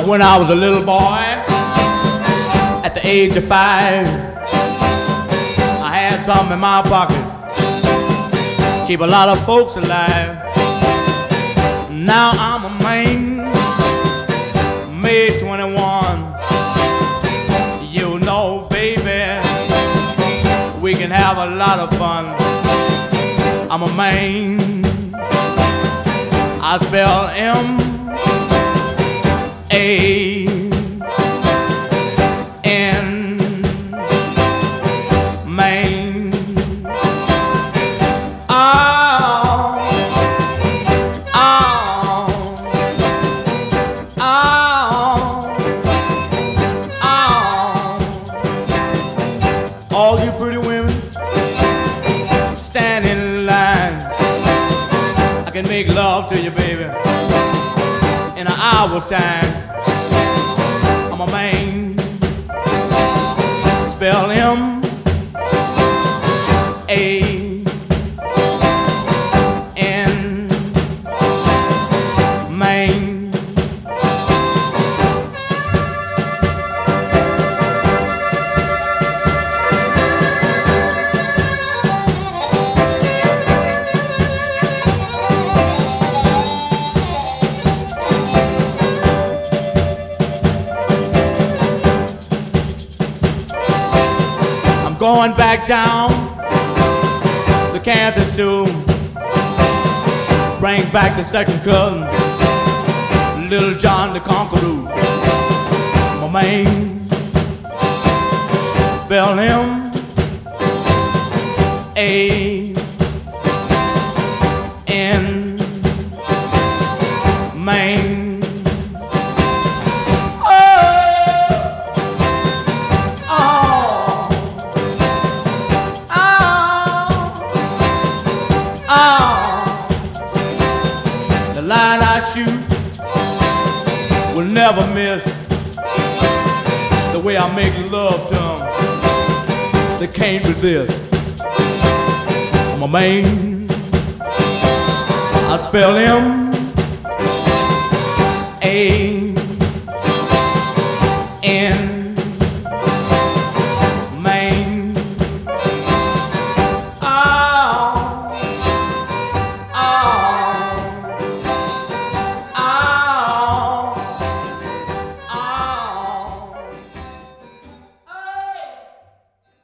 When I was a little boy, at the age of 5, I had something in my pocket, keep a lot of folks alive. Now I'm a man, May 21. You know, baby, we can have a lot of fun. I'm a man, I spell M-A-N, man. All you pretty women, stand in line. I can make love to you, baby, in an hour's time. I'm a man, spell M-A-N, man. Going back down the Kansas to bring back the second cousin, Little John the Conqueror. My man, spell M-A-N, man. The line I shoot will never miss. The way I make love to them, they can't resist. I'm a man, I spell M-A